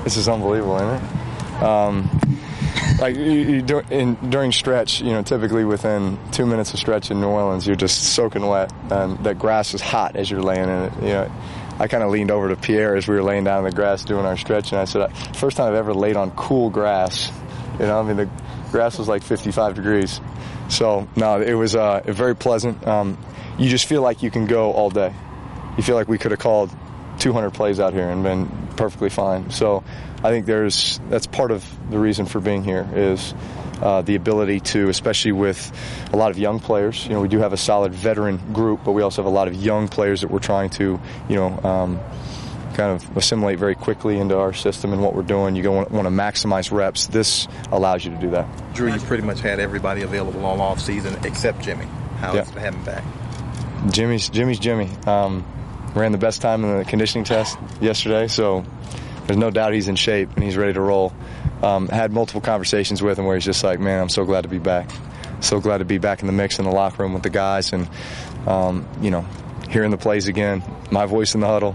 This is unbelievable, isn't it? Like during stretch, typically within 2 minutes of stretch in New Orleans, you're just soaking wet, and that grass is hot as you're laying in it. I kind of leaned over to Pierre as we were laying down in the grass doing our stretch, and I said, first time I've ever laid on cool grass. The grass was like 55 degrees. So, no, it was very pleasant. You just feel like you can go all day. You feel like we could have called 200 plays out here and been perfectly fine. So I think that's part of the reason for being here is the ability to, especially with a lot of young players. We do have a solid veteran group, but we also have a lot of young players that we're trying to, kind of assimilate very quickly into our system and what we're doing. You want to maximize reps. This allows you to do that. Drew, you pretty much had everybody available all off season except Jimmy. How is it to have him back? Jimmy's Jimmy. Ran the best time in the conditioning test yesterday, so there's no doubt he's in shape and he's ready to roll. Had multiple conversations with him where he's just like, man, I'm so glad to be back. So glad to be back in the mix in the locker room with the guys and, hearing the plays again, my voice in the huddle.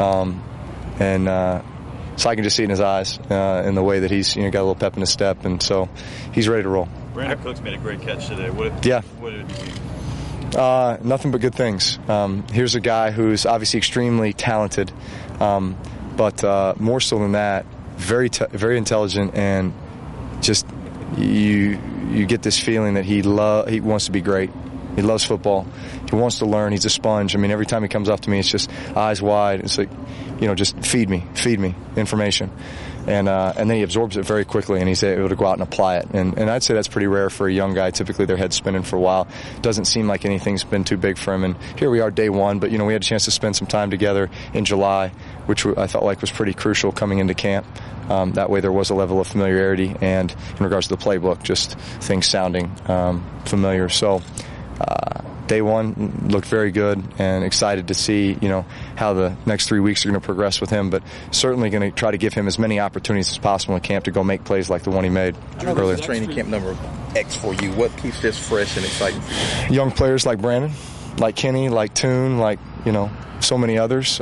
So I can just see it in his eyes in the way that he's got a little pep in his step, and so he's ready to roll. Brandon Cooks made a great catch today. What did it mean? Nothing but good things. Here's a guy who's obviously extremely talented, but more so than that, very intelligent, and just you get this feeling that he wants to be great. He loves football. He wants to learn. He's a sponge. I mean, every time he comes up to me, it's just eyes wide. It's like, just feed me information. And then he absorbs it very quickly, and he's able to go out and apply it. And I'd say that's pretty rare for a young guy. Typically, their head's spinning for a while. Doesn't seem like anything's been too big for him. And here we are, day one. But, we had a chance to spend some time together in July, which I felt like was pretty crucial coming into camp. That way there was a level of familiarity. And in regards to the playbook, just things sounding familiar. So day one looked very good, and excited to see, how the next 3 weeks are going to progress with him, but certainly going to try to give him as many opportunities as possible in camp to go make plays like the one he made earlier. This is training camp number X for you. What keeps this fresh and exciting for you? Young players like Brandon, like Kenny, like Toon, like, so many others.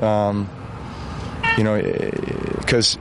Because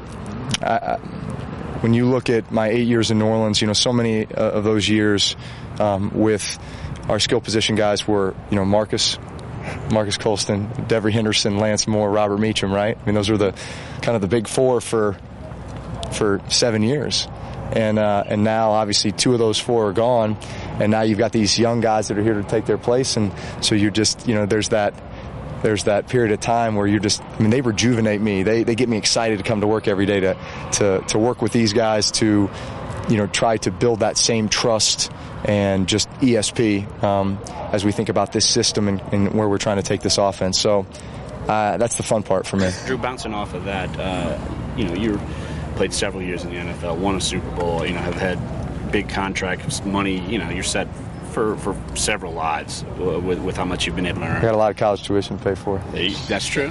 when you look at my 8 years in New Orleans, so many of those years with our skill position guys were, Marcus Colston, Devery Henderson, Lance Moore, Robert Meacham, right? I mean, those were the kind of the big four for 7 years. And now, obviously, two of those four are gone, and now you've got these young guys that are here to take their place, and so you're just, there's that period of time where they rejuvenate me. They get me excited to come to work every day to work with these guys to, try to build that same trust and just ESP as we think about this system and where we're trying to take this offense. So that's the fun part for me. Drew, bouncing off of that, you played several years in the NFL, won a Super Bowl, have had big contracts, money, you're set for several lives with how much you've been able to earn. I got a lot of college tuition to pay for. That's true.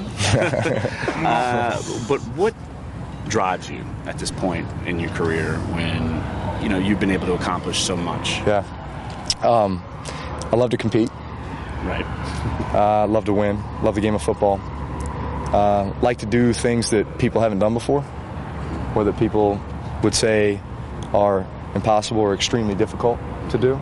But what drives you at this point in your career when you've been able to accomplish so much? Yeah, I love to compete. Right. Love to win. Love the game of football. Like to do things that people haven't done before, or that people would say are impossible or extremely difficult to do.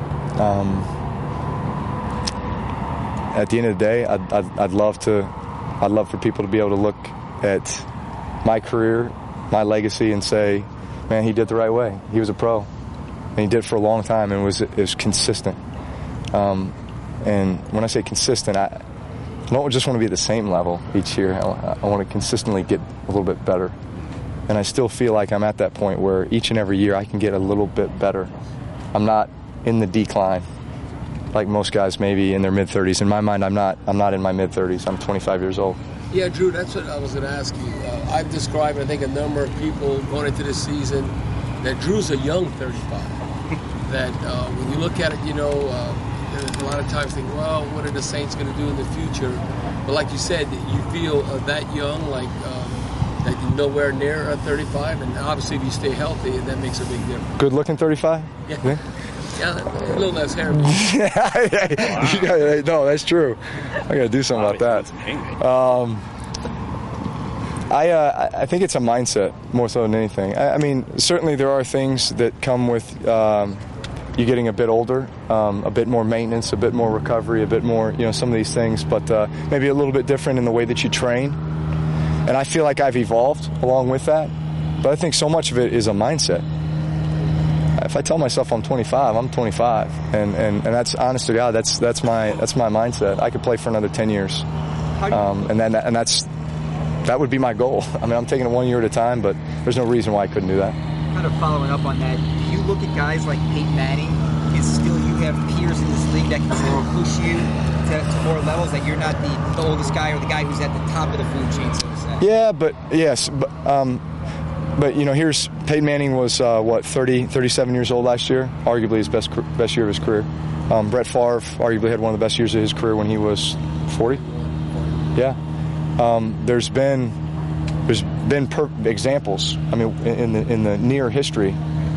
At the end of the day, I'd love for people to be able to look at my career, my legacy, and say, man, he did it the right way. He was a pro, and he did it for a long time, and it was consistent. And when I say consistent, I don't just want to be at the same level each year. I want to consistently get a little bit better. And I still feel like I'm at that point where each and every year I can get a little bit better. I'm not in the decline like most guys maybe in their mid-30s. In my mind, I'm not in my mid-30s. I'm 25 years old. Yeah, Drew, that's what I was going to ask you. I've described, I think, a number of people going into this season that Drew's a young 35. That when you look at it, a lot of times think, well, what are the Saints going to do in the future? But like you said, you feel that young, like that you're nowhere near 35, and obviously if you stay healthy, that makes a big difference. Good looking 35? Yeah. Yeah, a little less hair. No, that's true. I got to do something about that. I think it's a mindset more so than anything. I mean, certainly there are things that come with you getting a bit older, a bit more maintenance, a bit more recovery, a bit more, some of these things, but maybe a little bit different in the way that you train. And I feel like I've evolved along with that. But I think so much of it is a mindset. If I tell myself I'm 25, I'm 25, and that's honest to God, that's my mindset. I could play for another 10 years, and that would be my goal. I mean, I'm taking it 1 year at a time, but there's no reason why I couldn't do that. Kind of following up on that, do you look at guys like Peyton Manning, and still you have peers in this league that can still push you to more levels, that you're not the oldest guy or the guy who's at the top of the food chain, so to say? Yeah, but here's Peyton Manning was 37 years old last year, arguably his best year of his career. Brett Favre arguably had one of the best years of his career when he was 40. Yeah. There's been examples. I mean, in the near history,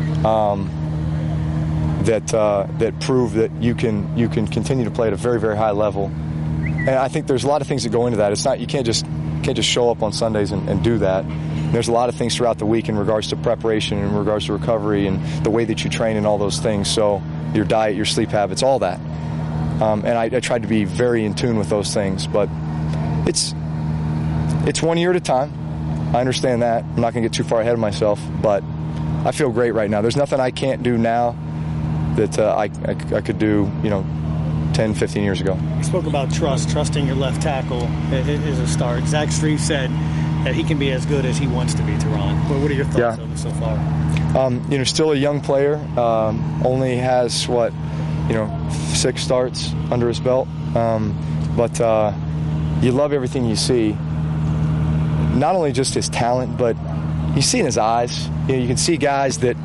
that prove that you can continue to play at a very, very high level. And I think there's a lot of things that go into that. It's not, you can't just show up on Sundays and do that. There's a lot of things throughout the week in regards to preparation, in regards to recovery, and the way that you train and all those things. So your diet, your sleep habits, all that. And I tried to be very in tune with those things. But it's 1 year at a time. I understand that. I'm not going to get too far ahead of myself, but I feel great right now. There's nothing I can't do now that I could do, 10, 15 years ago. You spoke about trusting your left tackle is a start. Zach Strief said that he can be as good as he wants to be, Teron. What are your thoughts on it so far? Still a young player. Only has 6 starts under his belt. But you love everything you see. Not only just his talent, but you see in his eyes. You can see guys that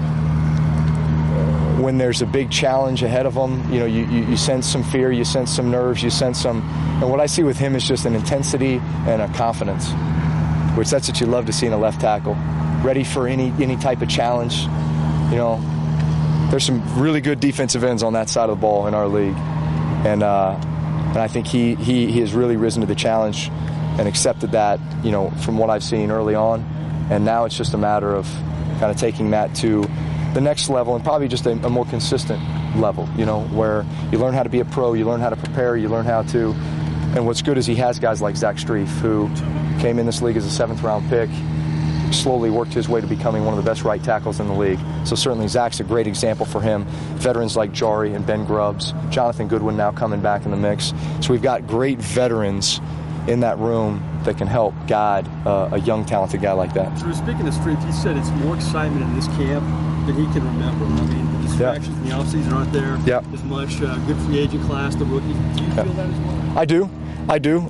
when there's a big challenge ahead of them, you sense some fear, you sense some nerves, you sense some. And what I see with him is just an intensity and a confidence, which that's what you love to see in a left tackle. Ready for any type of challenge. There's some really good defensive ends on that side of the ball in our league, and I think he has really risen to the challenge and accepted that, from what I've seen early on. And now it's just a matter of kind of taking that to the next level, and probably just a more consistent level, where you learn how to be a pro, you learn how to prepare, you learn how to. And what's good is he has guys like Zach Strief, who came in this league as a 7th-round pick, slowly worked his way to becoming one of the best right tackles in the league. So certainly Zach's a great example for him. Veterans like Jari and Ben Grubbs, Jonathan Goodwin now coming back in the mix. So we've got great veterans in that room that can help guide a young, talented guy like that. So speaking of Strief, he said it's more excitement in this camp than he can remember. I mean, the distractions in the offseason aren't there as much. Good free agent class, the rookies. Do you feel that as well? I do.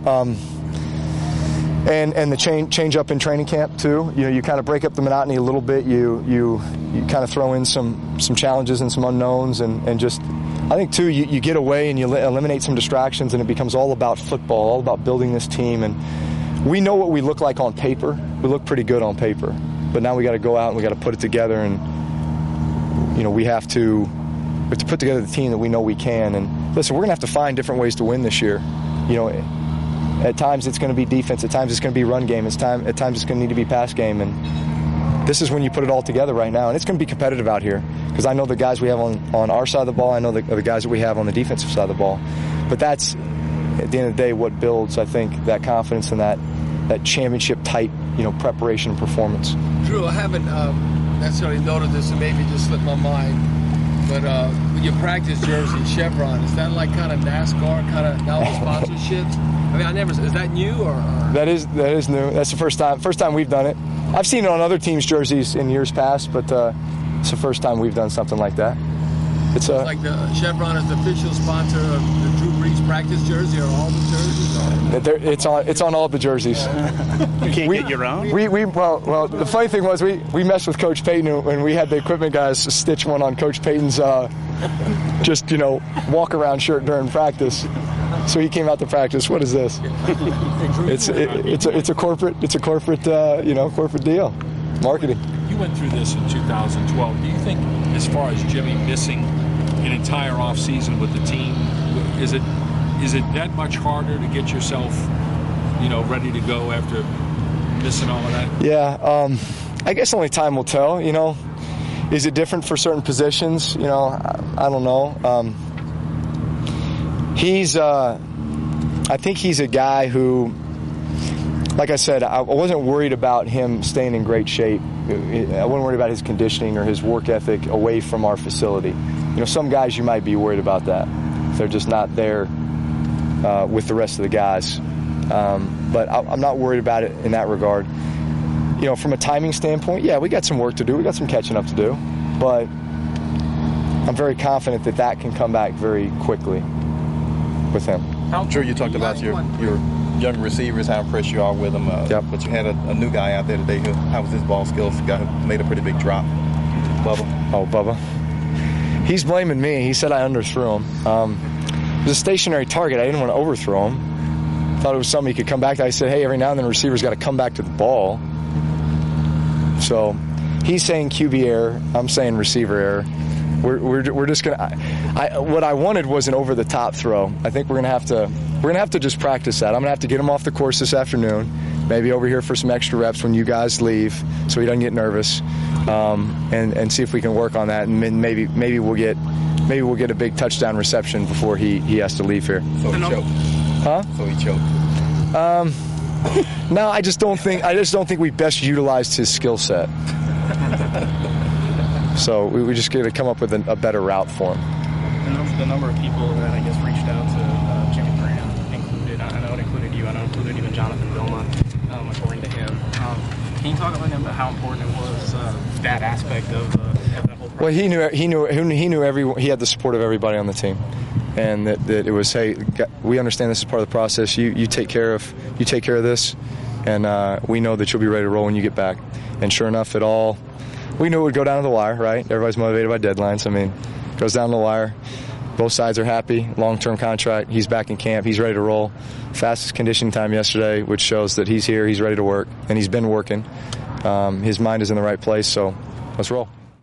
And the change up in training camp too. You kind of break up the monotony a little bit. You kind of throw in some challenges and some unknowns, and just I think too you get away and you eliminate some distractions, and it becomes all about football, all about building this team. And we know what we look like on paper. We look pretty good on paper, but now we got to go out and we got to put it together, and we have to put together the team that we know we can. And listen, we're gonna have to find different ways to win this year. At times it's going to be defense. At times it's going to be run game. At times it's going to need to be pass game. And this is when you put it all together right now. And it's going to be competitive out here, because I know the guys we have on our side of the ball. I know the guys that we have on the defensive side of the ball. But that's, at the end of the day, what builds, I think, that confidence and that championship-type, preparation and performance. Drew, I haven't necessarily noted this, and maybe it just slipped my mind. But with your practice jersey, Chevron, is that like kind of NASCAR, kind of now the sponsorship? I mean, is that new or? That is new. That's the first time we've done it. I've seen it on other teams' jerseys in years past, but it's the first time we've done something like that. It's like the Chevron is the official sponsor of the Drew Brees practice jersey, or all the jerseys? It's on all the jerseys. You can't get your own? Well, the funny thing was we messed with Coach Payton, and we had the equipment guys stitch one on Coach Payton's walk around shirt during practice. So he came out to practice. What is this? It's a corporate corporate deal, marketing. You went through this in 2012. Do you think, as far as Jimmy missing an entire offseason with the team, is it that much harder to get yourself, ready to go after missing all of that? Yeah, I guess only time will tell. You know, is it different for certain positions? You know, I don't know. I think he's a guy who, like I said, I wasn't worried about him staying in great shape. I wasn't worried about his conditioning or his work ethic away from our facility. You know, some guys you might be worried about that. They're just not there with the rest of the guys. But I'm not worried about it in that regard. You know, from a timing standpoint, yeah, we got some work to do. We got some catching up to do. But I'm very confident that that can come back very quickly with him. I'm sure you talked about your young receivers, how impressed you are with them. Yep. But you had a new guy out there today. How was his ball skills? The guy who made a pretty big drop. Bubba. Oh, Bubba. He's blaming me. He said I underthrew him. It was a stationary target. I didn't want to overthrow him. Thought it was something he could come back to. I said, hey, every now and then a receiver's got to come back to the ball. So he's saying QB error. I'm saying receiver error. We're just gonna. What I wanted was an over the top throw. I think we're gonna have to just practice that. I'm gonna have to get him off the course this afternoon. Maybe over here for some extra reps when you guys leave, so he doesn't get nervous, and see if we can work on that. And maybe we'll get a big touchdown reception before he has to leave here. So he choked. Huh? So he choked. No, I just don't think we best utilized his skill set. So we just got to come up with a better route for him. The number of people that I guess reached out to Jimmy Graham included. I know it included you. I know it included even Jonathan Vilma, according to him. Can you talk about how important it was that aspect of that whole process? Well, he knew everyone. He had the support of everybody on the team, and that it was, hey, we understand this is part of the process. You take care of this, and we know that you'll be ready to roll when you get back. And sure enough, we knew it would go down to the wire, right? Everybody's motivated by deadlines. I mean, it goes down to the wire. Both sides are happy. Long-term contract. He's back in camp. He's ready to roll. Fastest conditioning time yesterday, which shows that he's here. He's ready to work, and he's been working. His mind is in the right place, so let's roll.